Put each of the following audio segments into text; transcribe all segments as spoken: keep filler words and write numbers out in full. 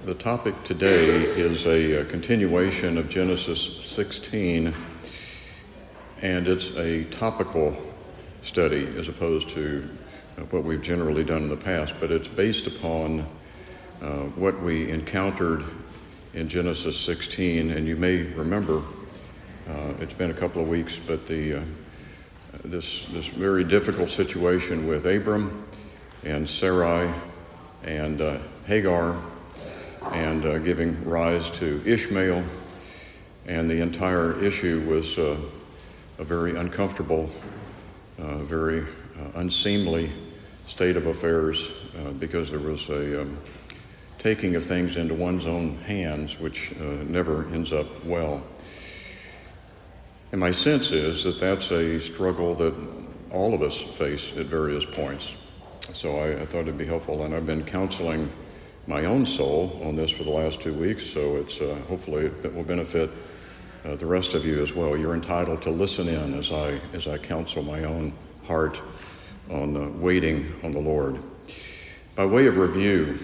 the topic today is a, a continuation of Genesis sixteen, and it's a topical study as opposed to uh, what we've generally done in the past, but it's based upon uh, what we encountered in Genesis sixteen, and you may remember, uh, it's been a couple of weeks, but the uh, this this very difficult situation with Abram and Sarai and uh, Hagar, and uh, giving rise to Ishmael, and the entire issue was uh, a very uncomfortable, uh, very uh, unseemly state of affairs uh, because there was a um, taking of things into one's own hands, which uh, never ends up well. And my sense is that that's a struggle that all of us face at various points. So I, I thought it'd be helpful, and I've been counseling my own soul on this for the last two weeks, so it's uh, hopefully it will benefit uh, the rest of you as well. You're entitled to listen in as I as I counsel my own heart on uh, waiting on the Lord. By way of review,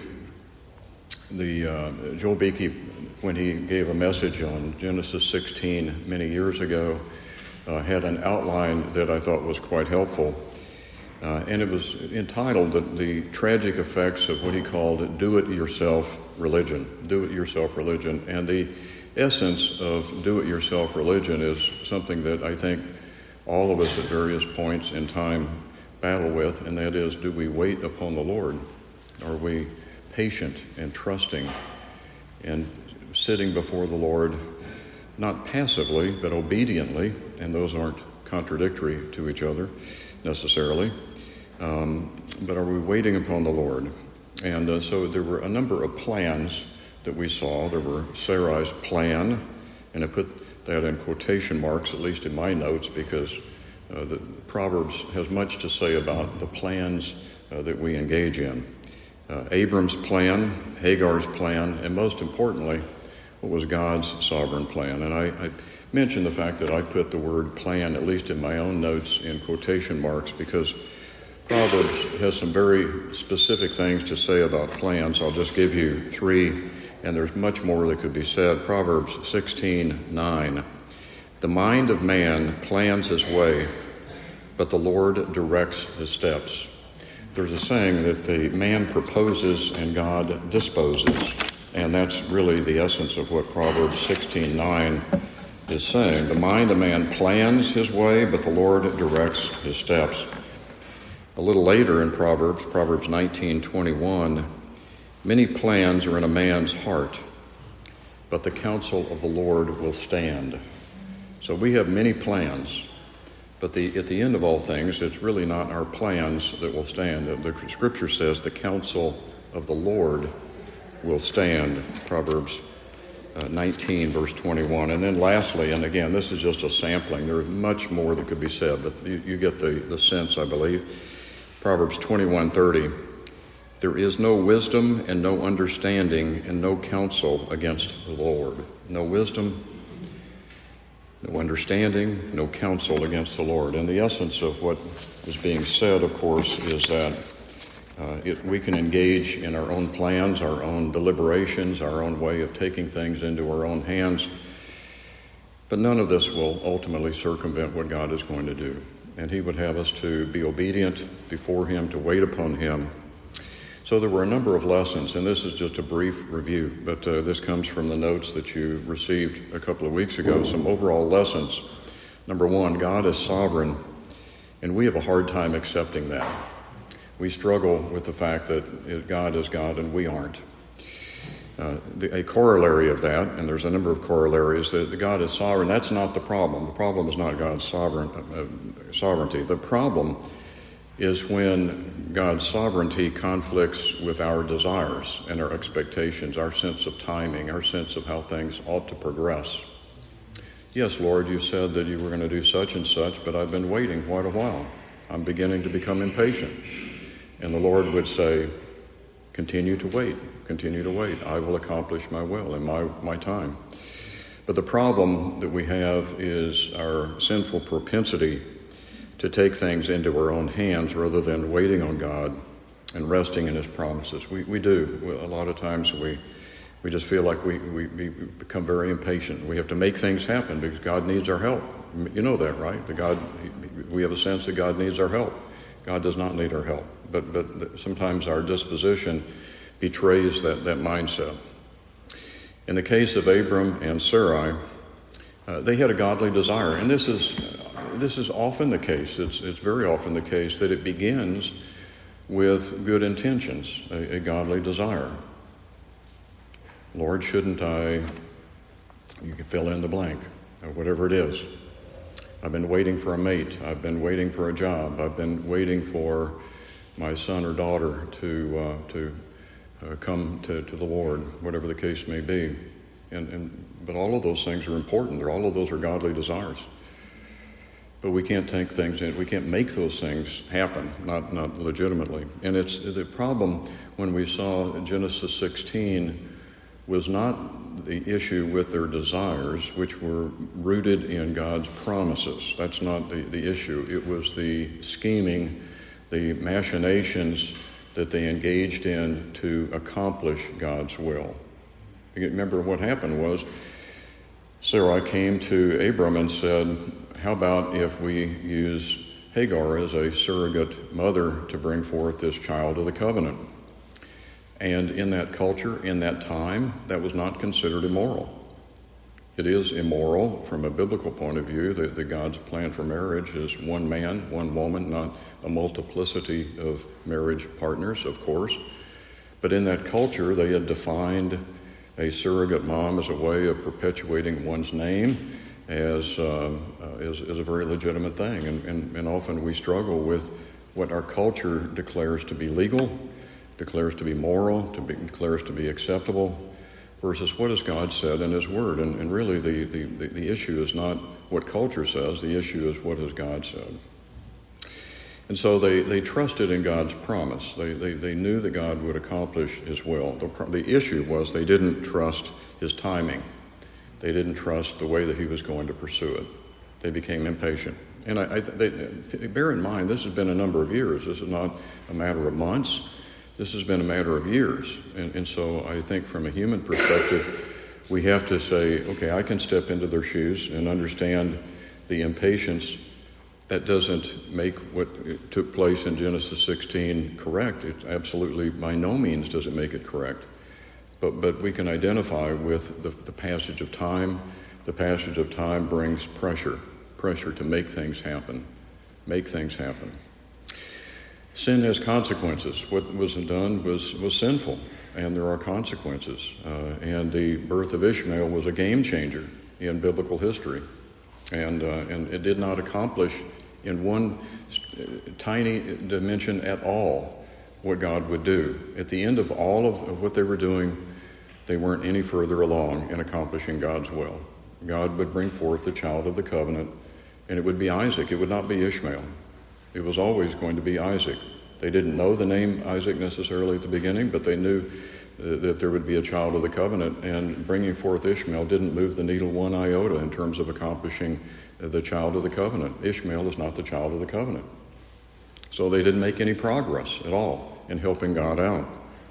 the uh, Joel Beakey, when he gave a message on Genesis sixteen many years ago, uh, had an outline that I thought was quite helpful. Uh, and it was entitled the, the Tragic Effects of what he called Do-It-Yourself Religion. Do-It-Yourself Religion. And the essence of do-it-yourself religion is something that I think all of us at various points in time battle with, and that is, do we wait upon the Lord? Are we patient and trusting and sitting before the Lord, not passively, but obediently, and those aren't contradictory to each other necessarily, um, but are we waiting upon the Lord? And uh, so there were a number of plans that we saw. There were Sarai's plan, and I put that in quotation marks, at least in my notes, because uh, the Proverbs has much to say about the plans uh, that we engage in. Uh, Abram's plan, Hagar's plan, and most importantly, what was God's sovereign plan. And I, I mentioned the fact that I put the word plan, at least in my own notes, in quotation marks, because Proverbs has some very specific things to say about plans. I'll just give you three, and there's much more that could be said. Proverbs sixteen nine. The mind of man plans his way, but the Lord directs his steps. There's a saying that the man proposes and God disposes, and that's really the essence of what Proverbs sixteen nine is saying. The mind of man plans his way, but the Lord directs his steps. A little later in Proverbs, Proverbs nineteen twenty-one, many plans are in a man's heart, but the counsel of the Lord will stand. So we have many plans, but the, at the end of all things, it's really not our plans that will stand. The scripture says the counsel of the Lord will stand, Proverbs uh, nineteen, verse twenty-one. And then lastly, and again, this is just a sampling. There is much more that could be said, but you, you get the, the sense, I believe. Proverbs twenty-one thirty. There is no wisdom and no understanding and no counsel against the Lord. No wisdom, no understanding, no counsel against the Lord. And the essence of what is being said, of course, is that uh, it, we can engage in our own plans, our own deliberations, our own way of taking things into our own hands, but none of this will ultimately circumvent what God is going to do. And he would have us to be obedient before him, to wait upon him. So there were a number of lessons, and this is just a brief review, but uh, this comes from the notes that you received a couple of weeks ago. Some overall lessons. Number one, God is sovereign, and we have a hard time accepting that. We struggle with the fact that God is God and we aren't. Uh, the, a corollary of that, and there's a number of corollaries, that God is sovereign. That's not the problem. The problem is not God's sovereign, uh, sovereignty. The problem is when God's sovereignty conflicts with our desires and our expectations, our sense of timing, our sense of how things ought to progress. Yes, Lord, you said that you were going to do such and such, but I've been waiting quite a while. I'm beginning to become impatient. And the Lord would say, continue to wait, continue to wait. I will accomplish my will in my, my time. But the problem that we have is our sinful propensity to take things into our own hands rather than waiting on God and resting in his promises. We we do. A lot of times we We just feel like we, we, we become very impatient. We have to make things happen because God needs our help. You know that, right? The God, we have a sense that God needs our help. God does not need our help. But but sometimes our disposition betrays that, that mindset. In the case of Abram and Sarai, uh, they had a godly desire. And this is this is often the case. It's, it's very often the case that it begins with good intentions, a, a godly desire. Lord, shouldn't I, you can fill in the blank, or whatever it is. I've been waiting for a mate. I've been waiting for a job. I've been waiting for my son or daughter to uh, to uh, come to, to the Lord, whatever the case may be. And, and but all of those things are important. They're, all of those are godly desires. But we can't take things in. We can't make those things happen, not not legitimately. And it's the problem when we saw Genesis sixteen was not the issue with their desires, which were rooted in God's promises. That's not the, the issue. It was the scheming, the machinations that they engaged in to accomplish God's will. You remember what happened was Sarai came to Abram and said, how about if we use Hagar as a surrogate mother to bring forth this child of the covenant? And in that culture, in that time, that was not considered immoral. It is immoral from a biblical point of view that, that God's plan for marriage is one man, one woman, not a multiplicity of marriage partners, of course. But in that culture, they had defined a surrogate mom as a way of perpetuating one's name as, uh, uh, as, as a very legitimate thing. And, and, and often we struggle with what our culture declares to be legal, declares to be moral, to be, declares to be acceptable, versus what has God said in His Word. And, and really the, the, the issue is not what culture says, the issue is what has God said. And so they, they trusted in God's promise. They, they, they knew that God would accomplish His will. The, the issue was they didn't trust His timing. They didn't trust the way that He was going to pursue it. They became impatient. And I, I, they, bear in mind, this has been a number of years. This is not a matter of months. This has been a matter of years. And, and so I think from a human perspective, we have to say, okay, I can step into their shoes and understand the impatience. That doesn't make what took place in Genesis sixteen correct. It absolutely, by no means does it make it correct. But but we can identify with the, the passage of time. The passage of time brings pressure, pressure to make things happen, make things happen. Sin has consequences. What was done was, was sinful, and there are consequences. Uh, and the birth of Ishmael was a game changer in biblical history. And, uh, and it did not accomplish in one tiny dimension at all what God would do. At the end of all of, of what they were doing, they weren't any further along in accomplishing God's will. God would bring forth the child of the covenant, and it would be Isaac. It would not be Ishmael. It was always going to be Isaac. They didn't know the name Isaac necessarily at the beginning, but they knew uh, that there would be a child of the covenant, and bringing forth Ishmael didn't move the needle one iota in terms of accomplishing uh, the child of the covenant. Ishmael is not the child of the covenant. So they didn't make any progress at all in helping God out.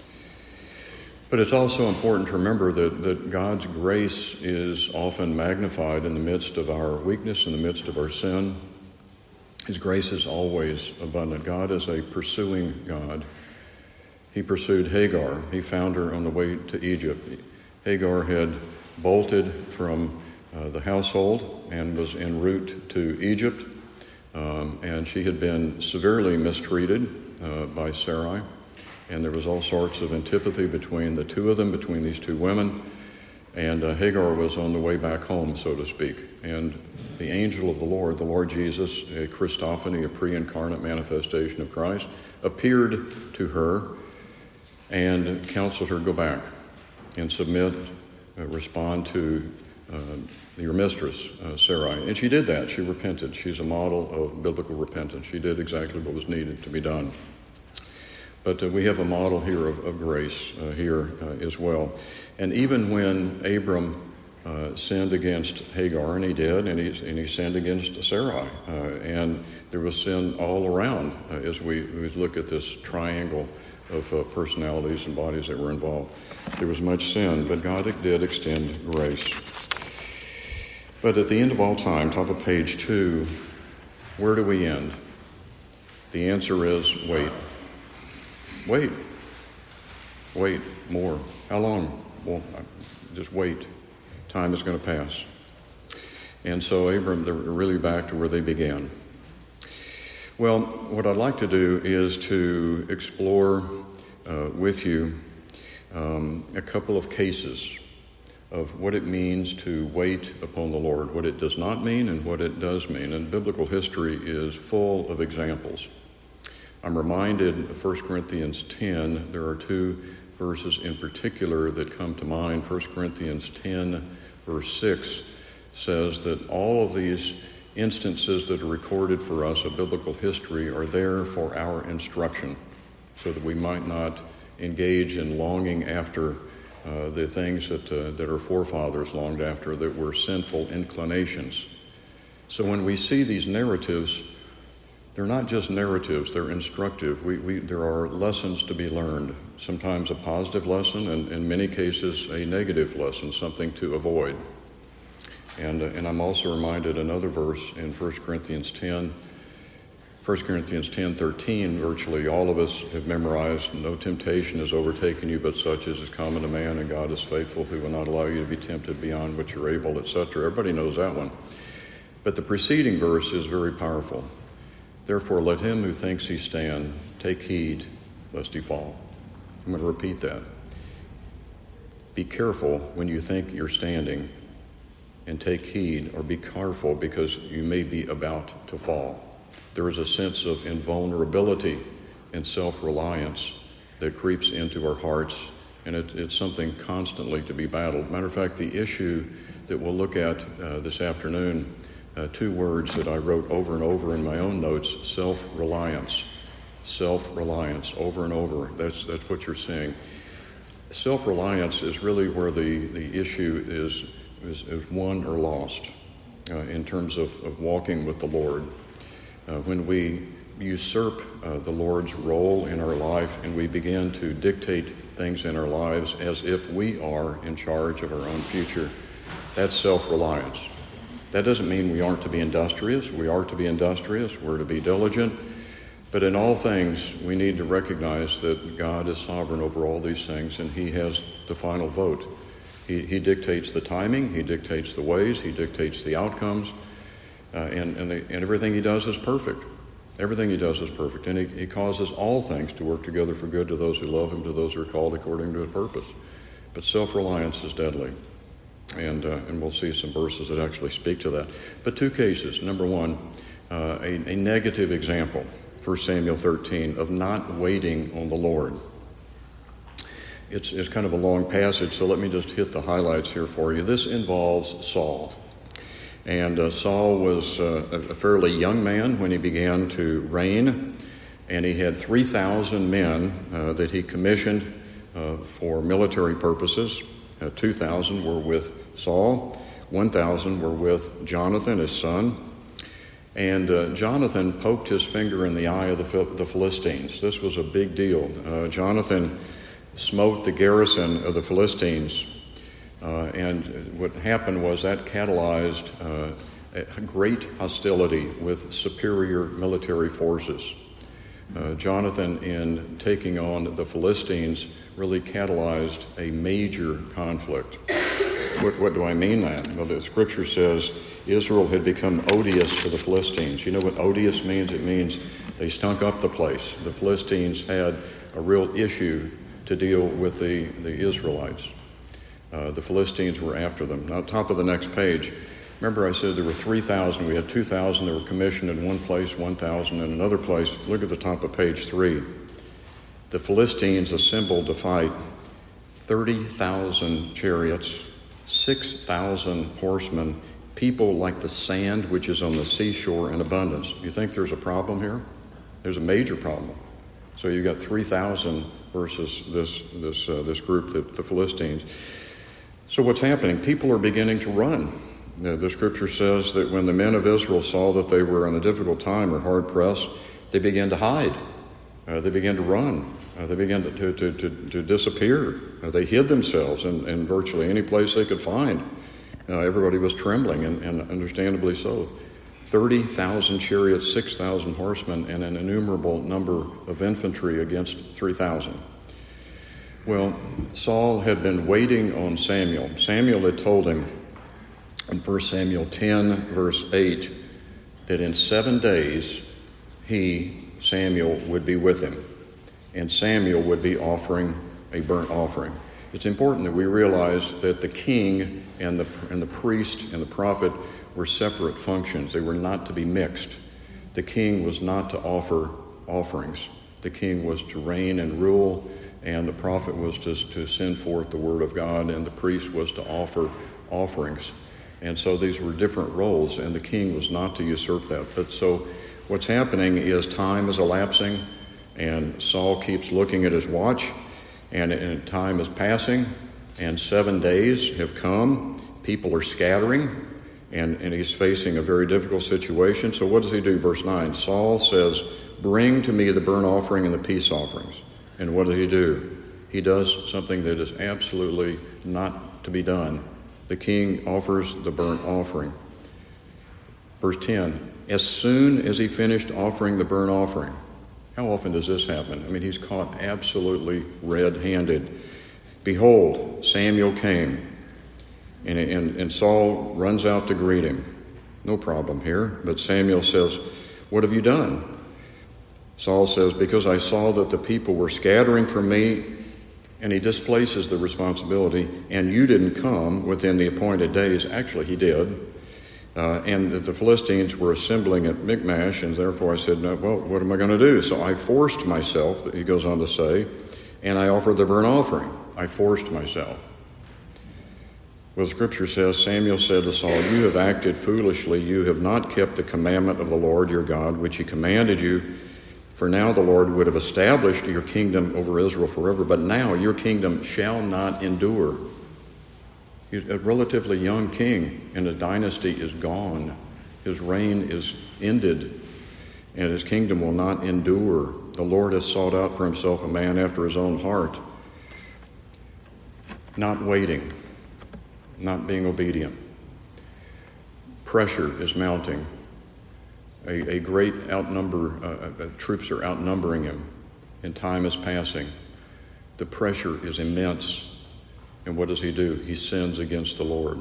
But it's also important to remember that, that God's grace is often magnified in the midst of our weakness, in the midst of our sin. His grace is always abundant. God is a pursuing God. He pursued Hagar. He found her on the way to Egypt. Hagar had bolted from uh, the household and was en route to Egypt. Um, and she had been severely mistreated uh, by Sarai. And there was all sorts of antipathy between the two of them, between these two women. And uh, Hagar was on the way back home, so to speak. And the angel of the Lord, the Lord Jesus, a Christophany, a pre-incarnate manifestation of Christ, appeared to her and counseled her, go back and submit, uh, respond to uh, your mistress, uh, Sarai. And she did that. She repented. She's a model of biblical repentance. She did exactly what was needed to be done. But uh, we have a model here of, of grace uh, here uh, as well. And even when Abram uh, sinned against Hagar, and he did, and he, and he sinned against Sarai, uh, and there was sin all around uh, as we, we look at this triangle of uh, personalities and bodies that were involved. There was much sin, but God did extend grace. But at the end of all time, top of page two, where do we end? The answer is wait. Wait. Wait more. How long? Well, just wait. Time is going to pass. And so Abram, they're really back to where they began. Well, what I'd like to do is to explore uh, with you um, a couple of cases of what it means to wait upon the Lord, what it does not mean and what it does mean. And biblical history is full of examples. I'm reminded of First Corinthians ten. There are two verses in particular that come to mind. First Corinthians ten, verse six, says that all of these instances that are recorded for us of biblical history are there for our instruction, so that we might not engage in longing after uh, the things that, uh, that our forefathers longed after, that were sinful inclinations. So when we see these narratives, they're not just narratives, they're instructive. We, we, there are lessons to be learned, sometimes a positive lesson, and in many cases a negative lesson, something to avoid. And, uh, and I'm also reminded another verse in First Corinthians ten. First Corinthians ten thirteen, virtually all of us have memorized, no temptation has overtaken you but such as is common to man, and God is faithful, who will not allow you to be tempted beyond what you're able, et cetera. Everybody knows that one. But the preceding verse is very powerful. Therefore, let him who thinks he stand take heed lest he fall. I'm going to repeat that. Be careful when you think you're standing, and take heed, or be careful, because you may be about to fall. There is a sense of invulnerability and self-reliance that creeps into our hearts, and it, it's something constantly to be battled. Matter of fact, the issue that we'll look at uh, this afternoon, uh, two words that I wrote over and over in my own notes: self-reliance. Self-reliance, over and over. That's that's what you're seeing. Self-reliance is really where the, the issue is Is, is won or lost uh, in terms of, of walking with the Lord. Uh, when we usurp uh, the Lord's role in our life and we begin to dictate things in our lives as if we are in charge of our own future, that's self-reliance. That doesn't mean we aren't to be industrious. We are to be industrious. We're to be diligent. But in all things, we need to recognize that God is sovereign over all these things, and He has the final vote. He, he dictates the timing, He dictates the ways, He dictates the outcomes, uh, and, and, the, and everything He does is perfect. Everything He does is perfect, and he, he causes all things to work together for good to those who love Him, to those who are called according to His purpose. But self-reliance is deadly, and, uh, and we'll see some verses that actually speak to that. But two cases. Number one, uh, a, a negative example, First Samuel thirteen, of not waiting on the Lord. It's, it's kind of a long passage, so let me just hit the highlights here for you. This involves Saul. And uh, Saul was uh, a fairly young man when he began to reign, and he had three thousand men uh, that he commissioned uh, for military purposes. Uh, two thousand were with Saul, one thousand were with Jonathan, his son. And uh, Jonathan poked his finger in the eye of the, the Philistines. This was a big deal. Uh, Jonathan smote the garrison of the Philistines, uh, and what happened was that catalyzed uh, a great hostility with superior military forces. Uh, Jonathan, in taking on the Philistines, really catalyzed a major conflict. What, what do I mean that? Well, the scripture says Israel had become odious to the Philistines. You know what odious means? It means they stunk up the place. The Philistines had a real issue to deal with the, the Israelites. Uh, the Philistines were after them. Now, top of the next page, remember I said there were three thousand. We had two thousand that were commissioned in one place, one thousand in another place. Look at the top of page three. The Philistines assembled to fight thirty thousand chariots, six thousand horsemen, people like the sand which is on the seashore in abundance. You think there's a problem here? There's a major problem. So you've got three thousand versus this this uh, this group, the, the Philistines. So what's happening? People are beginning to run. The, the scripture says that when the men of Israel saw that they were in a difficult time or hard pressed, they began to hide. Uh, they began to run. Uh, they began to, to, to, to disappear. Uh, they hid themselves in, in virtually any place they could find. Uh, everybody was trembling, and, and understandably so. thirty thousand chariots, six thousand horsemen, and an innumerable number of infantry against three thousand. Well, Saul had been waiting on Samuel. Samuel had told him in First Samuel ten, verse eight, that in seven days he, Samuel, would be with him, and Samuel would be offering a burnt offering. It's important that we realize that the king and the and the priest and the prophet were separate functions. They were not to be mixed. The king was not to offer offerings. The king was to reign and rule, and the prophet was to, to send forth the word of God, and the priest was to offer offerings. And so these were different roles, and the king was not to usurp that. But so what's happening is time is elapsing, and Saul keeps looking at his watch, and, and time is passing, and seven days have come. People are scattering, and, and he's facing a very difficult situation. So what does he do? Verse nine, Saul says, "Bring to me the burnt offering and the peace offerings." And what does he do? He does something that is absolutely not to be done. The king offers the burnt offering. Verse ten, as soon as he finished offering the burnt offering. How often does this happen? I mean, he's caught absolutely red-handed. Behold, Samuel came, and, and, and Saul runs out to greet him. No problem here, but Samuel says, "What have you done?" Saul says, "Because I saw that the people were scattering from me," and he displaces the responsibility, "and you didn't come within the appointed days." Actually, he did. Uh, and that the Philistines were assembling at Michmash, and therefore I said, "No, well, what am I going to do?" So I forced myself, he goes on to say, and I offered the burnt offering. I forced myself. Well, Scripture says, Samuel said to Saul, "You have acted foolishly. You have not kept the commandment of the Lord your God, which he commanded you. For now the Lord would have established your kingdom over Israel forever, but now your kingdom shall not endure." He's a relatively young king, and his dynasty is gone. His reign is ended, and his kingdom will not endure. The Lord has sought out for himself a man after his own heart. Not waiting, not being obedient. Pressure is mounting. A, a great outnumber, uh, uh, troops are outnumbering him, and time is passing. The pressure is immense. And what does he do? He sins against the Lord.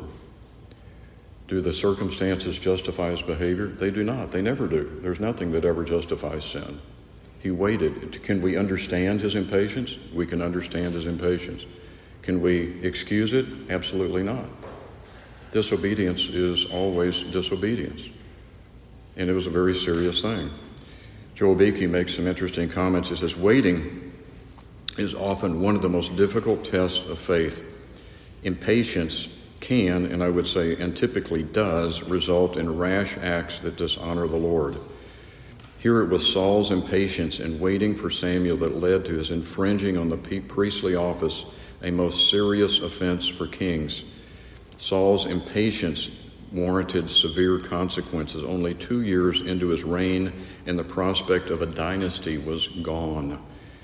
Do the circumstances justify his behavior? They do not. They never do. There's nothing that ever justifies sin. He waited. Can we understand his impatience? We can understand his impatience. Can we excuse it? Absolutely not. Disobedience is always disobedience. And it was a very serious thing. Joel Beakey makes some interesting comments. He says, waiting is often one of the most difficult tests of faith. Impatience can, and I would say, and typically does, result in rash acts that dishonor the Lord. Here it was Saul's impatience in waiting for Samuel that led to his infringing on the priestly office, a most serious offense for kings. Saul's impatience warranted severe consequences. Only two years into his reign, and the prospect of a dynasty was gone.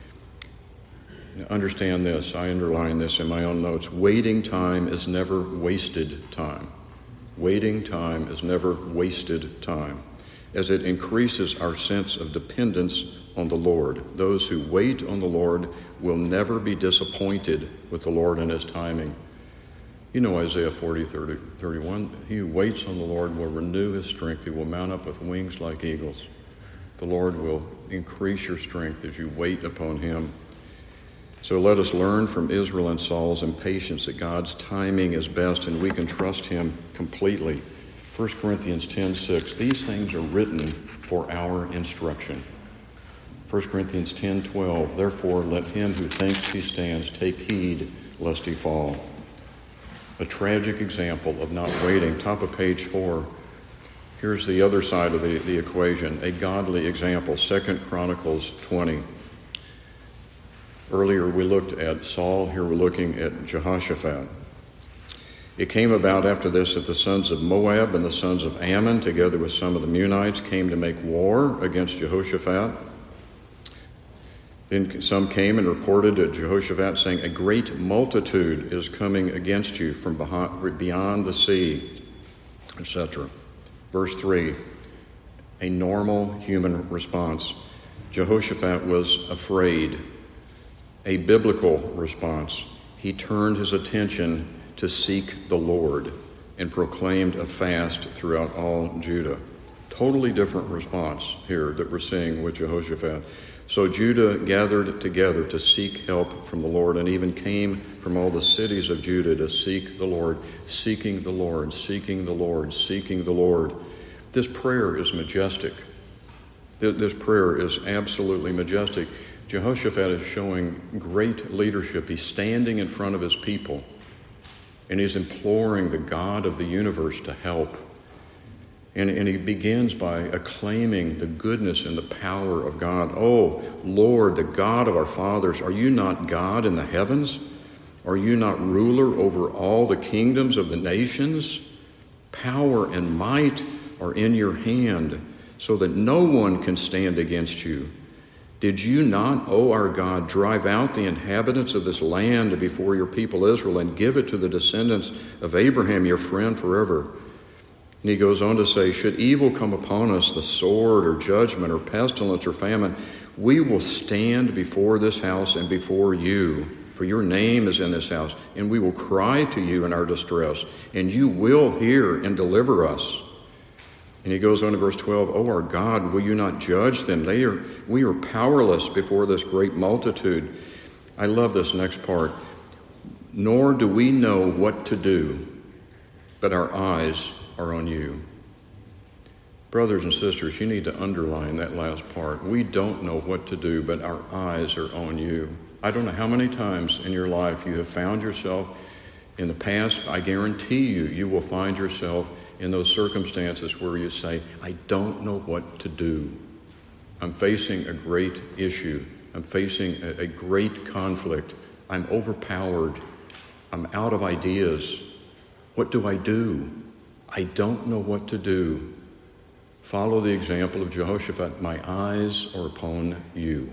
Understand this, I underline this in my own notes. Waiting time is never wasted time. Waiting time is never wasted time, as it increases our sense of dependence on the Lord. Those who wait on the Lord will never be disappointed with the Lord and his timing. You know Isaiah forty, thirty, thirty-one, he who waits on the Lord will renew his strength. He will mount up with wings like eagles. The Lord will increase your strength as you wait upon him. So let us learn from Israel and Saul's impatience that God's timing is best, and we can trust him completely. First Corinthians ten six, these things are written for our instruction. First Corinthians ten twelve, therefore let him who thinks he stands take heed lest he fall. A tragic example of not waiting. Top of page four. Here's the other side of the, the equation, a godly example. Second Chronicles twenty. Earlier we looked at Saul, here we're looking at Jehoshaphat. It came about after this that the sons of Moab and the sons of Ammon, together with some of the Meunites, came to make war against Jehoshaphat. Then some came and reported to Jehoshaphat, saying, a great multitude is coming against you from behind, beyond the sea, et cetera. Verse three, a normal human response. Jehoshaphat was afraid. A biblical response. He turned his attention to seek the Lord and proclaimed a fast throughout all Judah. Totally different response here that we're seeing with Jehoshaphat. So Judah gathered together to seek help from the Lord, and even came from all the cities of Judah to seek the Lord, seeking the Lord, seeking the Lord, seeking the Lord. This prayer is majestic. This prayer is absolutely majestic. Jehoshaphat is showing great leadership. He's standing in front of his people, and he's imploring the God of the universe to help. And, and he begins by acclaiming the goodness and the power of God. Oh, Lord, the God of our fathers, are you not God in the heavens? Are you not ruler over all the kingdoms of the nations? Power and might are in your hand, so that no one can stand against you. Did you not, O our God, drive out the inhabitants of this land before your people Israel and give it to the descendants of Abraham, your friend, forever? And he goes on to say, should evil come upon us, the sword or judgment or pestilence or famine, we will stand before this house and before you, for your name is in this house, and we will cry to you in our distress, and you will hear and deliver us. And he goes on to verse twelve, O our God, will you not judge them? They are, we are powerless before this great multitude. I love this next part. Nor do we know what to do, but our eyes are on you. Brothers and sisters, you need to underline that last part. We don't know what to do, but our eyes are on you. I don't know how many times in your life you have found yourself in the past. I guarantee you, you will find yourself in those circumstances where you say, I don't know what to do. I'm facing a great issue. I'm facing a, a great conflict. I'm overpowered. I'm out of ideas. What do I do? I don't know what to do. Follow the example of Jehoshaphat. My eyes are upon you.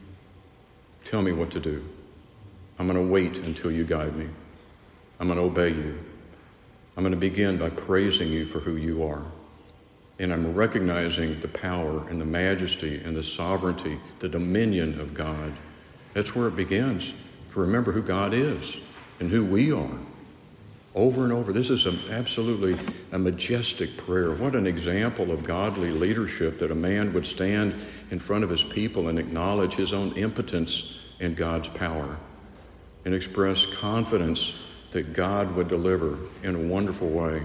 Tell me what to do. I'm going to wait until you guide me. I'm going to obey you. I'm going to begin by praising you for who you are. And I'm recognizing the power and the majesty and the sovereignty, the dominion of God. That's where it begins, to remember who God is and who we are. Over and over. This is a, absolutely a majestic prayer. What an example of godly leadership, that a man would stand in front of his people and acknowledge his own impotence in God's power and express confidence that God would deliver in a wonderful way.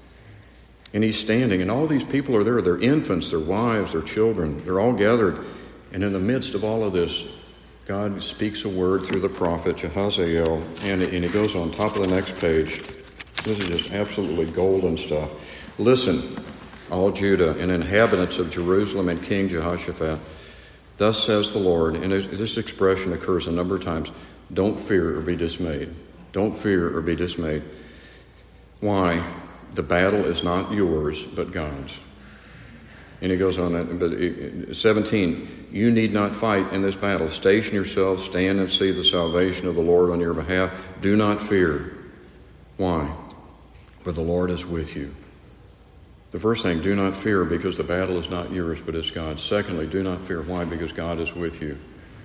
And he's standing, and all these people are there. They're infants, their wives, their children. They're all gathered. And in the midst of all of this, God speaks a word through the prophet Jehaziel, and, and it goes on top of the next page. This is just absolutely golden stuff. Listen, all Judah and inhabitants of Jerusalem and King Jehoshaphat, thus says the Lord, and this expression occurs a number of times, don't fear or be dismayed. Don't fear or be dismayed. Why? The battle is not yours, but God's. And he goes on, but seventeen, you need not fight in this battle. Station yourselves, stand and see the salvation of the Lord on your behalf. Do not fear. Why? For the Lord is with you. The first thing, do not fear, because the battle is not yours, but it's God's. Secondly, do not fear. Why? Because God is with you.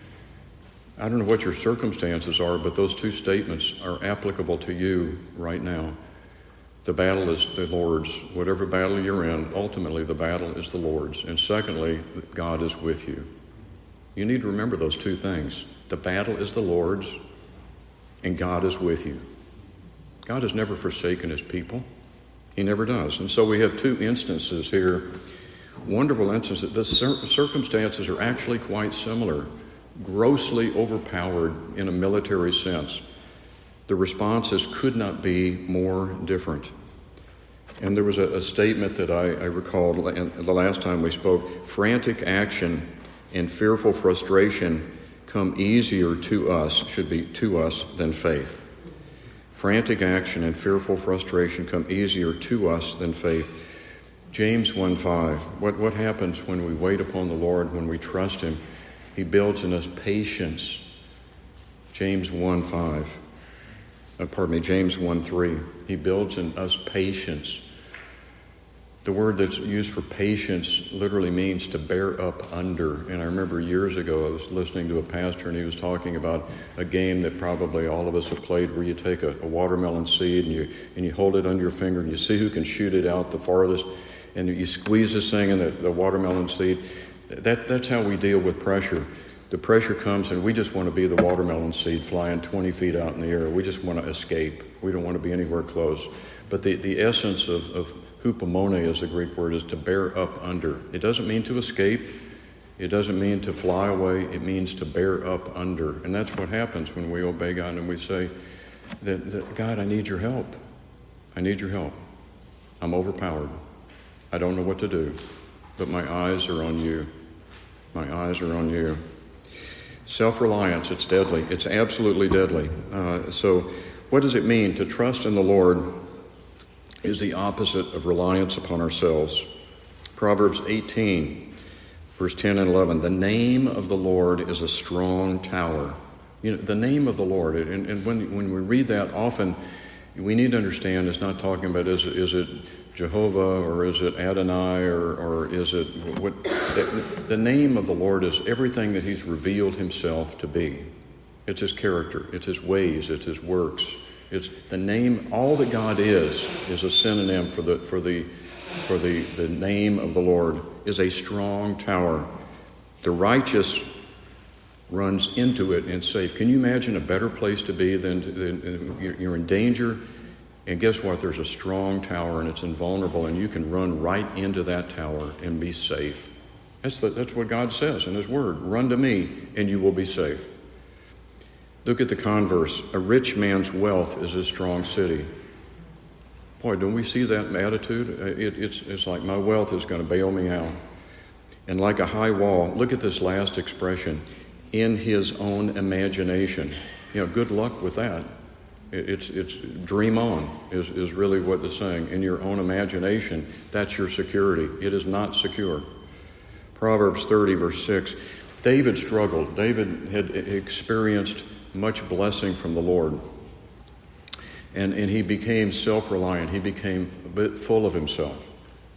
I don't know what your circumstances are, but those two statements are applicable to you right now. The battle is the Lord's. Whatever battle you're in, ultimately the battle is the Lord's. And secondly, God is with you. You need to remember those two things. The battle is the Lord's, and God is with you. God has never forsaken his people. He never does. And so we have two instances here, wonderful instances. The circumstances are actually quite similar, grossly overpowered in a military sense. The responses could not be more different. And there was a, a statement that I, I recalled the last time we spoke. Frantic action and fearful frustration come easier to us, should be to us, than faith. Frantic action and fearful frustration come easier to us than faith. James one five, what, what happens when we wait upon the Lord, when we trust him? He builds in us patience. James one five. Uh, pardon me, James one three. He builds in us patience. The word that's used for patience literally means to bear up under. And I remember years ago I was listening to a pastor and he was talking about a game that probably all of us have played where you take a, a watermelon seed and you and you hold it under your finger and you see who can shoot it out the farthest, and you squeeze this thing in the, the watermelon seed. That that's how we deal with pressure. The pressure comes and we just want to be the watermelon seed flying twenty feet out in the air. We just want to escape. We don't want to be anywhere close. But the, the essence of, of hupomone, as the Greek word, is to bear up under. It doesn't mean to escape. It doesn't mean to fly away. It means to bear up under. And that's what happens when we obey God and we say, that, that God, I need your help. I need your help. I'm overpowered. I don't know what to do. But my eyes are on you. My eyes are on you. Self-reliance, it's deadly. It's absolutely deadly. Uh, so what does it mean? To trust in the Lord is the opposite of reliance upon ourselves. Proverbs eighteen, verse ten and eleven. The name of the Lord is a strong tower. You know, the name of the Lord, and, and when, when we read that, often we need to understand it's not talking about is, is it Jehovah or is it Adonai or, or is it what? The, the name of the Lord is everything that he's revealed himself to be. It's his character, it's his ways, it's his works. It's the name. All that God is is a synonym for the for the for the, the name of the Lord is a strong tower. The righteous runs into it and safe. Can you imagine a better place to be than, than you're in danger? And guess what? There's a strong tower and it's invulnerable, and you can run right into that tower and be safe. That's the, that's what God says in his word. Run to me and you will be safe. Look at the converse. A rich man's wealth is a strong city. Boy, don't we see that attitude? It, it's, it's like my wealth is going to bail me out. And like a high wall, look at this last expression, in his own imagination. You know, good luck with that. It, it's, it's dream on is, is really what it's saying. In your own imagination, that's your security. It is not secure. Proverbs thirty, verse six. David struggled. David had experienced much blessing from the Lord. And, and he became self-reliant. He became a bit full of himself.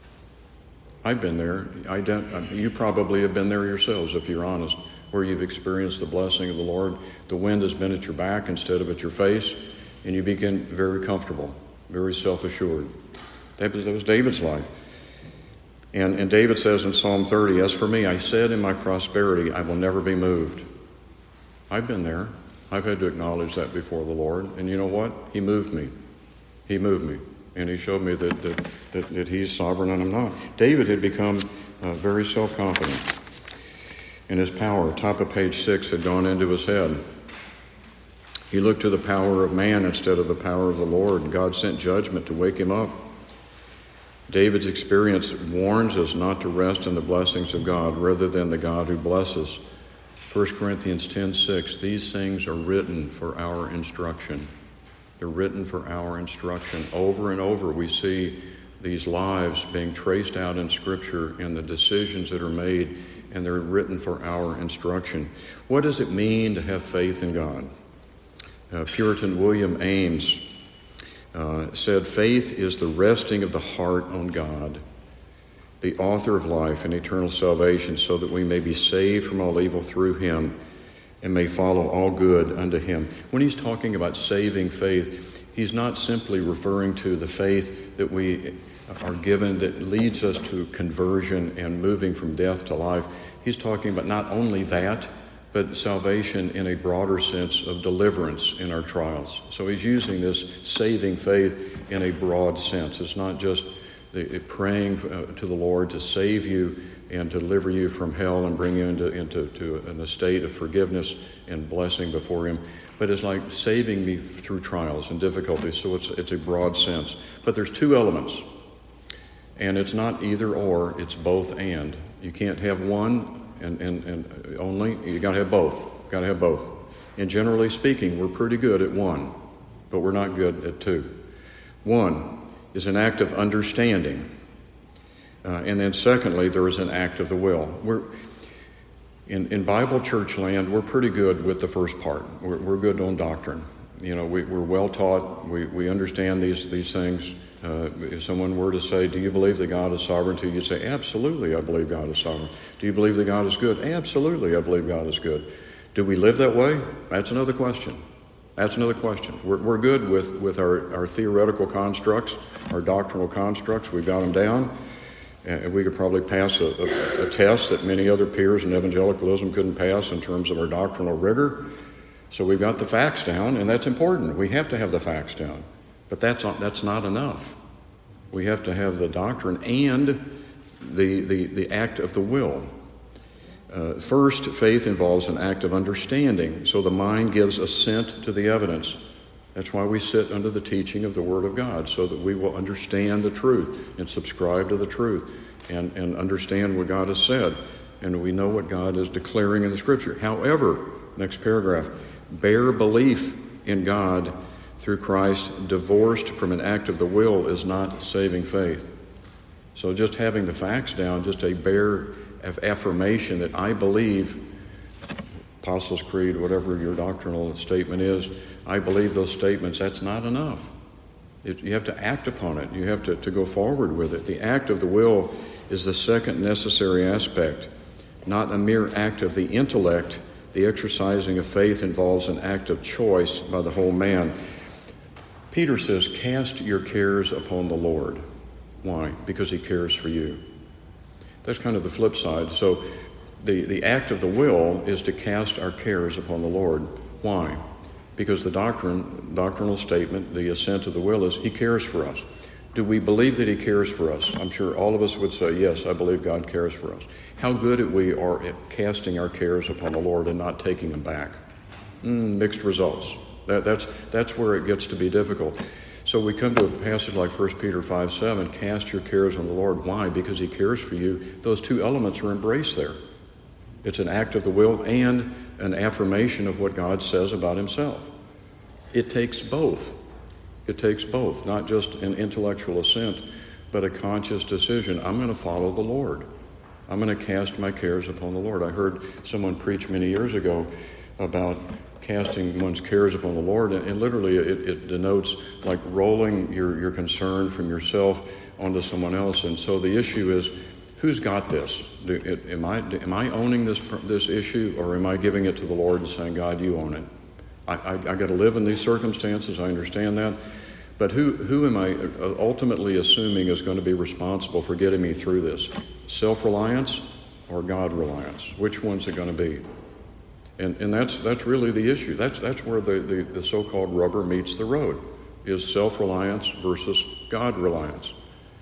I've been there. I don't, you probably have been there yourselves, if you're honest, where you've experienced the blessing of the Lord. The wind has been at your back instead of at your face, and you begin very comfortable, very self-assured. That was, that was David's life. And, and David says in Psalm thirty, as for me, I said in my prosperity, I will never be moved. I've been there. I've had to acknowledge that before the Lord. And you know what? He moved me. He moved me. And he showed me that that, that, that he's sovereign and I'm not. David had become uh, very self-confident. And his power, top of page six, had gone into his head. He looked to the power of man instead of the power of the Lord. God sent judgment to wake him up. David's experience warns us not to rest in the blessings of God rather than the God who blesses. First Corinthians ten six, these things are written for our instruction. They're written for our instruction. Over and over we see these lives being traced out in Scripture and the decisions that are made, and they're written for our instruction. What does it mean to have faith in God? Uh, Puritan William Ames uh, said, faith is the resting of the heart on God, the author of life and eternal salvation, so that we may be saved from all evil through him and may follow all good unto him. When he's talking about saving faith, he's not simply referring to the faith that we are given that leads us to conversion and moving from death to life. He's talking about not only that, but salvation in a broader sense of deliverance in our trials. So he's using this saving faith in a broad sense. It's not just the, the praying uh, to the Lord to save you and to deliver you from hell and bring you into, into to an estate of forgiveness and blessing before him, but it's like saving me through trials and difficulties. So it's it's a broad sense. But there's two elements, and it's not either or, it's both and. You can't have one and, and, and only, you got to have both. Got to have both. And generally speaking, we're pretty good at one, but we're not good at two. One is an act of understanding. Uh, and then secondly, there is an act of the will. We're, In, in Bible church land, we're pretty good with the first part. We're, we're good on doctrine. You know, we, we're well taught. We, we understand these, these things. Uh, if someone were to say, do you believe that God is sovereignty? You'd say, absolutely, I believe God is sovereign. Do you believe that God is good? Absolutely, I believe God is good. Do we live that way? That's another question. That's another question. We're, we're good with, with our, our theoretical constructs, our doctrinal constructs. We've got them down. And we could probably pass a, a, a test that many other peers in evangelicalism couldn't pass in terms of our doctrinal rigor. So we've got the facts down, and that's important. We have to have the facts down. But that's not, that's not enough. We have to have the doctrine and the, the, the act of the will. Uh, first, faith involves an act of understanding, so the mind gives assent to the evidence. That's why we sit under the teaching of the Word of God, so that we will understand the truth and subscribe to the truth and, and understand what God has said, and we know what God is declaring in the Scripture. However, next paragraph, bare belief in God through Christ, divorced from an act of the will, is not saving faith. So just having the facts down, just a bare affirmation that I believe, Apostles' Creed, whatever your doctrinal statement is, I believe those statements, that's not enough. It, you have to act upon it. You have to, to go forward with it. The act of the will is the second necessary aspect, not a mere act of the intellect. The exercising of faith involves an act of choice by the whole man. Peter says, cast your cares upon the Lord. Why? Because he cares for you. That's kind of the flip side. So the, the act of the will is to cast our cares upon the Lord. Why? Because the doctrine, doctrinal statement, the assent of the will is he cares for us. Do we believe that he cares for us? I'm sure all of us would say, yes, I believe God cares for us. How good we are at casting our cares upon the Lord and not taking them back. Mm, mixed results. That, that's, that's where it gets to be difficult. So we come to a passage like First Peter five seven, cast your cares on the Lord. Why? Because he cares for you. Those two elements are embraced there. It's an act of the will and an affirmation of what God says about himself. It takes both. It takes both, not just an intellectual assent, but a conscious decision. I'm going to follow the Lord. I'm going to cast my cares upon the Lord. I heard someone preach many years ago about casting one's cares upon the Lord, and, and literally it, it denotes like rolling your, your concern from yourself onto someone else. And so the issue is, who's got this? Do, it, am I am I owning this this issue, or am I giving it to the Lord and saying, God, you own it? I, I, I got to live in these circumstances. I understand that. But who, who am I ultimately assuming is going to be responsible for getting me through this? Self-reliance or God-reliance? Which one's it going to be? And and that's that's really the issue. That's that's where the, the, the so-called rubber meets the road, is self-reliance versus God-reliance.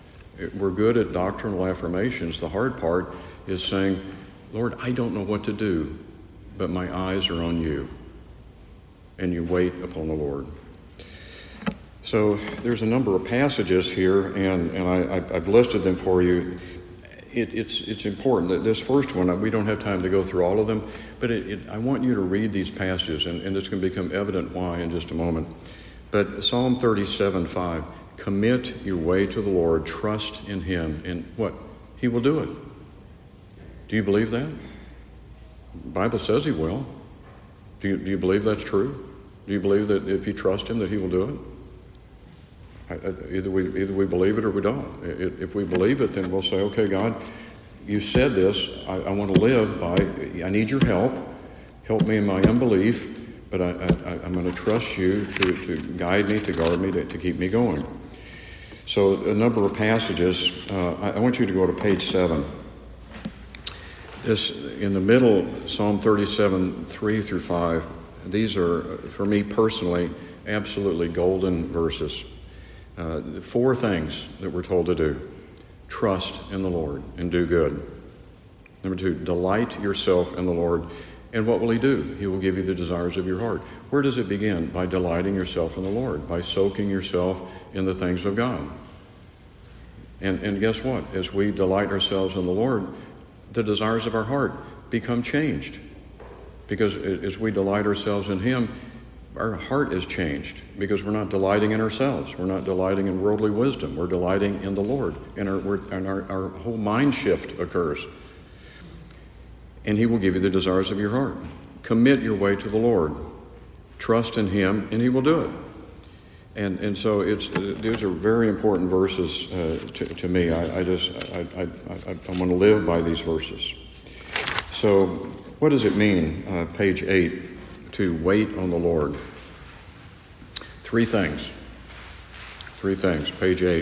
We're good at doctrinal affirmations. The hard part is saying, Lord, I don't know what to do, but my eyes are on you. And you wait upon the Lord. So there's a number of passages here, and, and I, I've listed them for you. It, it's it's important that this first one, we don't have time to go through all of them, but it, it, I want you to read these passages, and, and it's going to become evident why in just a moment. But Psalm thirty-seven five, commit your way to the Lord, trust in him, and what? He will do it. Do you believe that? The Bible says he will. Do you, do you believe that's true? Do you believe that if you trust him that he will do it? Either we either we believe it or we don't. If we believe it, then we'll say, okay, God, you said this. I, I want to live by, I need your help. Help me in my unbelief, but I, I, I'm going to trust you to, to guide me, to guard me, to, to keep me going. So a number of passages. Uh, I, I want you to go to page seven. This, in the middle, Psalm thirty-seven, three through five, these are, for me personally, absolutely golden verses. Uh, four things that we're told to do. Trust in the Lord and do good. Number two, delight yourself in the Lord. And what will he do? He will give you the desires of your heart. Where does it begin? By delighting yourself in the Lord, by soaking yourself in the things of God. And, and guess what? As we delight ourselves in the Lord, the desires of our heart become changed. Because as we delight ourselves in him, our heart is changed, because we're not delighting in ourselves. We're not delighting in worldly wisdom. We're delighting in the Lord. And our, we're, and our, our whole mind shift occurs. and he will give you the desires of your heart. Commit your way to the Lord. Trust in him, and he will do it. And and so it's uh, these are very important verses uh, to, to me. I, I just I I, I, I want to live by these verses. So what does it mean, uh, page eight, to wait on the Lord? Three things. Three things, page eight.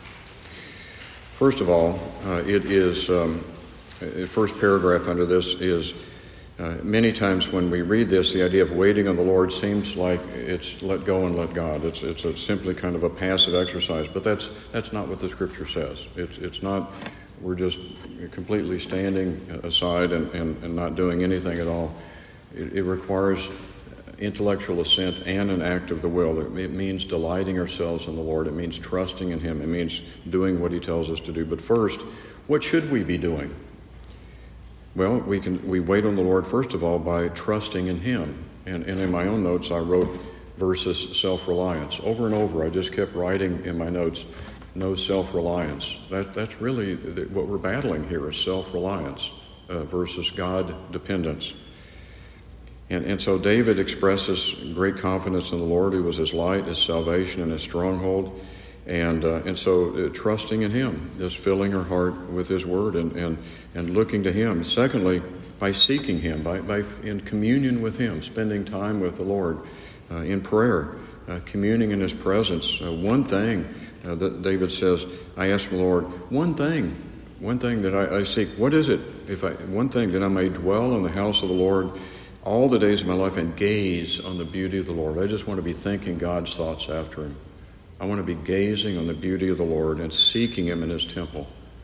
First of all, uh, it is, um, the first paragraph under this is, uh, many times when we read this, the idea of waiting on the Lord seems like it's let go and let God. It's it's a simply kind of a passive exercise, but that's that's not what the Scripture says. It's it's not, we're just completely standing aside and, and, and not doing anything at all. It, it requires intellectual assent and an act of the will. It, it means delighting ourselves in the Lord. It means trusting in him. It means doing what he tells us to do. But first, what should we be doing? Well, we can we wait on the Lord, first of all, by trusting in him. And, and in my own notes, I wrote versus self-reliance. Over and over, I just kept writing in my notes, no self-reliance. That, that's really what we're battling here, is self-reliance uh, versus God-dependence. And, and so David expresses great confidence in the Lord, who was his light, his salvation, and his stronghold. And uh, and so uh, trusting in him, just filling her heart with his word and, and, and looking to him. Secondly, by seeking him, by, by in communion with him, spending time with the Lord uh, in prayer, uh, communing in his presence. Uh, one thing uh, that David says, I ask the Lord, one thing, one thing that I, I seek. What is it? If I one thing that I may dwell in the house of the Lord all the days of my life and gaze on the beauty of the Lord. I just want to be thinking God's thoughts after him. I want to be gazing on the beauty of the Lord and seeking him in his temple.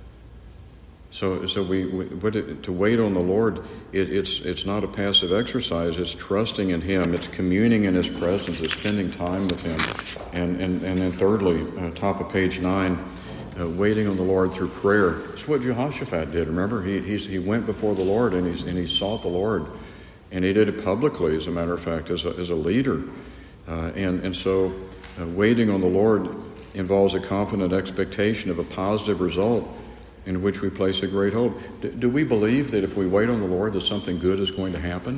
So, so we, we what it, to wait on the Lord, it, it's it's not a passive exercise. It's trusting in him. It's communing in his presence. It's spending time with him. And and and then thirdly, uh, top of page nine, uh, waiting on the Lord through prayer. It's what Jehoshaphat did. Remember, he he's, he went before the Lord and he's and he sought the Lord. And he did it publicly, as a matter of fact, as a, as a leader. Uh, and, and so uh, waiting on the Lord involves a confident expectation of a positive result in which we place a great hope. D- do we believe that if we wait on the Lord that something good is going to happen?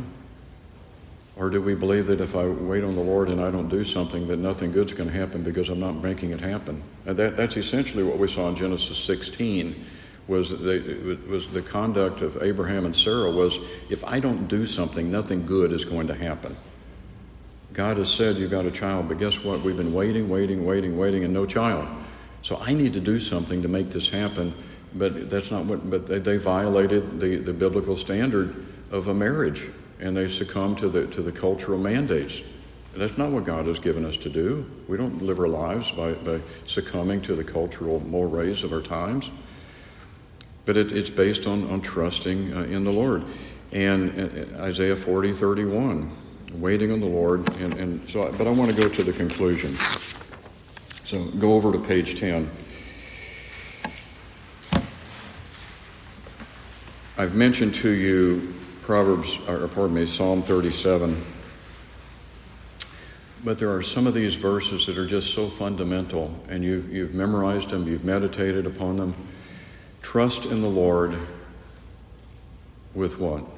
Or do we believe that if I wait on the Lord and I don't do something, that nothing good's going to happen because I'm not making it happen? And that, that's essentially what we saw in Genesis sixteen. Was the, was the conduct of Abraham and Sarah was, if I don't do something, nothing good is going to happen. God has said you've got a child, but guess what? We've been waiting, waiting, waiting, waiting, and no child. So I need to do something to make this happen, but that's not what, but they, they violated the, the biblical standard of a marriage, and they succumbed to the, to the cultural mandates. That's not what God has given us to do. We don't live our lives by, by succumbing to the cultural mores of our times. But it, it's based on, on trusting uh, in the Lord. And, and Isaiah forty thirty-one, waiting on the Lord. And, and so, but I want to go to the conclusion. So go over to page ten. I've mentioned to you Proverbs, or pardon me, Psalm thirty-seven. But there are some of these verses that are just so fundamental, and you've, you've memorized them, you've meditated upon them. Trust in the Lord with what?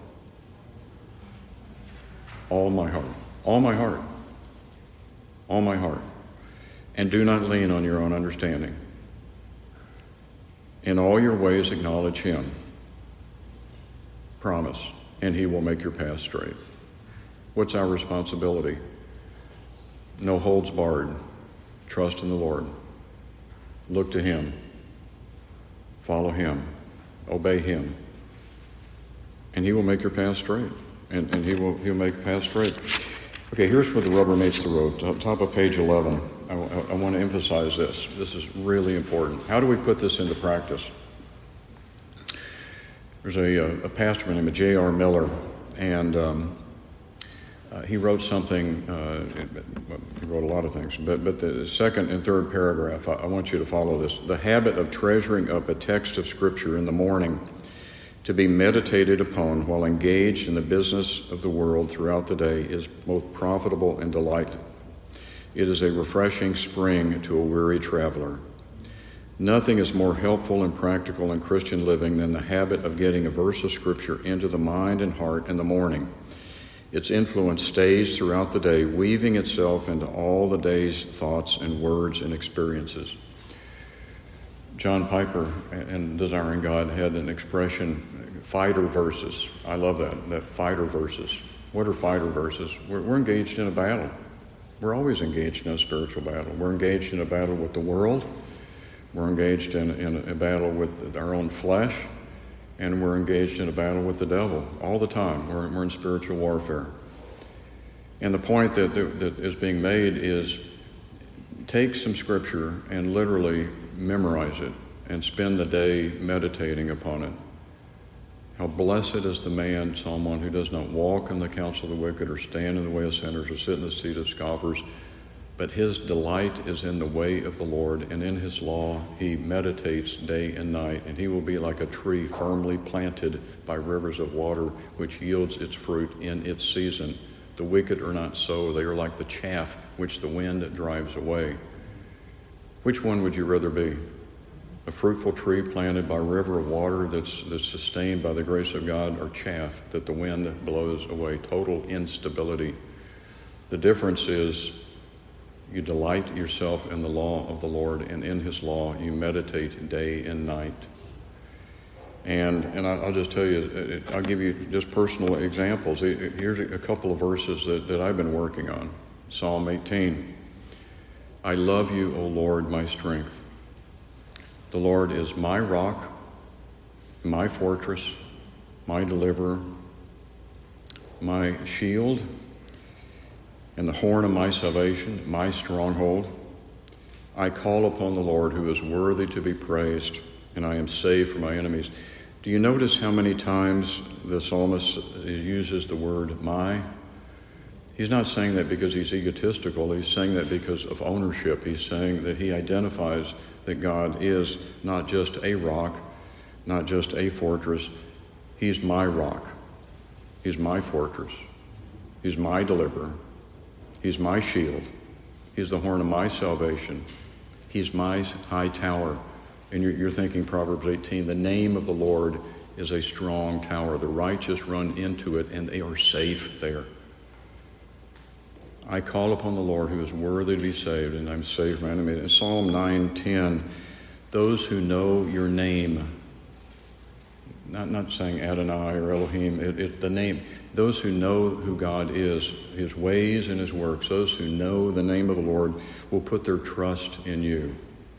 All my heart. All my heart. All my heart. And do not lean on your own understanding. In all your ways acknowledge him. Promise. And he will make your path straight. What's our responsibility? No holds barred. Trust in the Lord. Look to him. Follow him. Obey him. And he will make your path straight. And, and he will he'll make your path straight. Okay, here's where the rubber meets the road. Top of page eleven. I, I, I want to emphasize this. This is really important. How do we put this into practice? There's a, a pastor named J R Miller, and um, uh, he wrote something, uh, he wrote a lot of things, but, but the second and third paragraph, I, I want you to follow this. The habit of treasuring up a text of Scripture in the morning to be meditated upon while engaged in the business of the world throughout the day is both profitable and delightful. It is a refreshing spring to a weary traveler. Nothing is more helpful and practical in Christian living than the habit of getting a verse of Scripture into the mind and heart in the morning. Its influence stays throughout the day, weaving itself into all the day's thoughts and words and experiences. John Piper in Desiring God had an expression, fighter verses. I love that, that fighter verses. What are fighter verses? We're, we're engaged in a battle. We're always engaged in a spiritual battle. We're engaged in a battle with the world. We're engaged in, in a battle with our own flesh. And we're engaged in a battle with the devil all the time. We're, we're in spiritual warfare. And the point that, that, that is being made is take some Scripture and literally memorize it and spend the day meditating upon it. How blessed is the man, Psalm one, who does not walk in the counsel of the wicked or stand in the way of sinners or sit in the seat of scoffers, but his delight is in the way of the Lord, and in his law he meditates day and night, and he will be like a tree firmly planted by rivers of water, which yields its fruit in its season. The wicked are not so. They are like the chaff which the wind drives away. Which one would you rather be? A fruitful tree planted by a river of water that's, that's sustained by the grace of God, or chaff that the wind blows away? Total instability. The difference is you delight yourself in the law of the Lord, and in his law you meditate day and night. And and I'll just tell you, I'll give you just personal examples. Here's a couple of verses that, that I've been working on. Psalm eighteen. I love you, O Lord, my strength. The Lord is my rock, my fortress, my deliverer, my shield, and the horn of my salvation, my stronghold. I call upon the Lord, who is worthy to be praised, and I am saved from my enemies. Do you notice how many times the psalmist uses the word my? He's not saying that because he's egotistical. He's saying that because of ownership. He's saying that he identifies that God is not just a rock, not just a fortress. He's my rock. He's my fortress. He's my deliverer. He's my shield. He's the horn of my salvation. He's my high tower. And you're, you're thinking Proverbs eighteen, the name of the Lord is a strong tower. The righteous run into it and they are safe there. I call upon the Lord, who is worthy to be saved, and I'm saved from my enemy. In Psalm nine ten, those who know your name, not, not saying Adonai or Elohim, it, it, the name, those who know who God is, his ways and his works, those who know the name of the Lord will put their trust in you.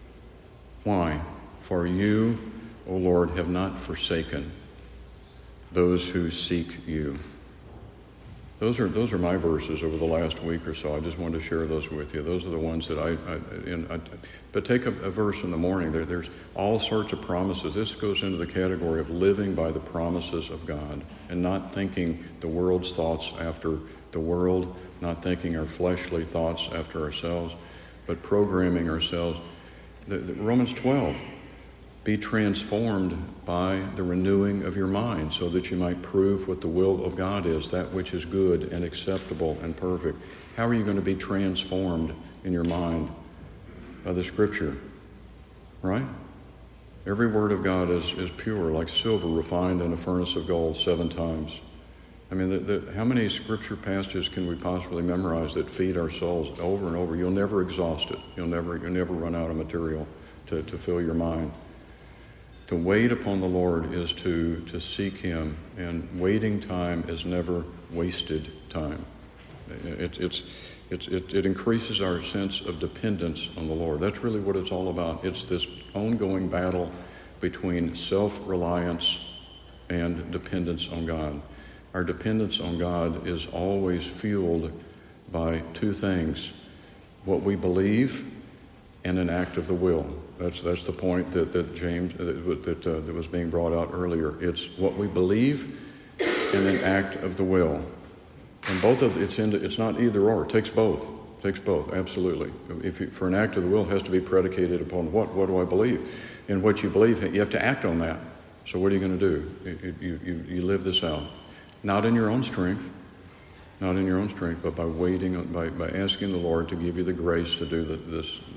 Why? For you, O Lord, have not forsaken those who seek you. Those are those are my verses over the last week or so. I just wanted to share those with you. Those are the ones that I, I, in, I but take a, a verse in the morning. There, there's all sorts of promises. This goes into the category of living by the promises of God and not thinking the world's thoughts after the world, not thinking our fleshly thoughts after ourselves, but programming ourselves. The, the, Romans twelve, be transformed by the renewing of your mind so that you might prove what the will of God is, that which is good and acceptable and perfect. How are you going to be transformed in your mind? By the Scripture, right? Every word of God is, is pure, like silver refined in a furnace of gold seven times. I mean, the, the, how many Scripture passages can we possibly memorize that feed our souls over and over? You'll never exhaust it. You'll never, you'll never run out of material to, to fill your mind. To wait upon the Lord is to, to seek him, and waiting time is never wasted time. It, it's, it's, it, it increases our sense of dependence on the Lord. That's really what it's all about. It's this ongoing battle between self-reliance and dependence on God. Our dependence on God is always fueled by two things: what we believe and an act of the will. That's that's the point that, that James that that, uh, that was being brought out earlier. It's what we believe and an act of the will, and both of it's into, it's not either or. It takes both. It takes both. Absolutely. If you, for an act of the will, it has to be predicated upon what what do I believe, and what you believe, you have to act on that. So what are you going to do? You you you live this out, not in your own strength, not in your own strength, but by waiting, by by asking the Lord to give you the grace to do the, this.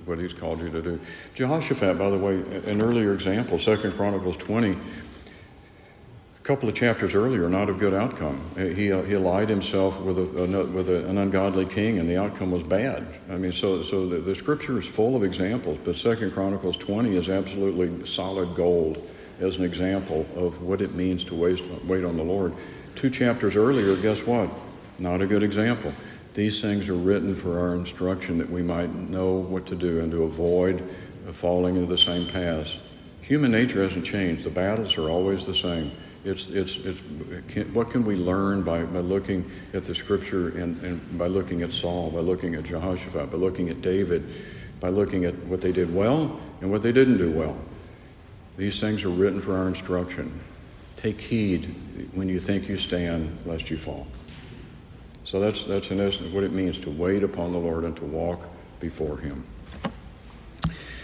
what he's called you to do. Jehoshaphat, by the way, an earlier example, Second Chronicles twenty, a couple of chapters earlier, not a good outcome. He uh, he allied himself with a, a with a, an ungodly king, and the outcome was bad. I mean, so so the, the scripture is full of examples, but Second Chronicles twenty is absolutely solid gold as an example of what it means to wait, wait on the Lord. Two chapters earlier, guess what? Not a good example. These things are written for our instruction that we might know what to do and to avoid falling into the same paths. Human nature hasn't changed. The battles are always the same. It's it's it's. Can, what can we learn by, by looking at the scripture and, and by looking at Saul, by looking at Jehoshaphat, by looking at David, by looking at what they did well and what they didn't do well? These things are written for our instruction. Take heed when you think you stand, lest you fall. So that's that's in essence what it means to wait upon the Lord and to walk before him.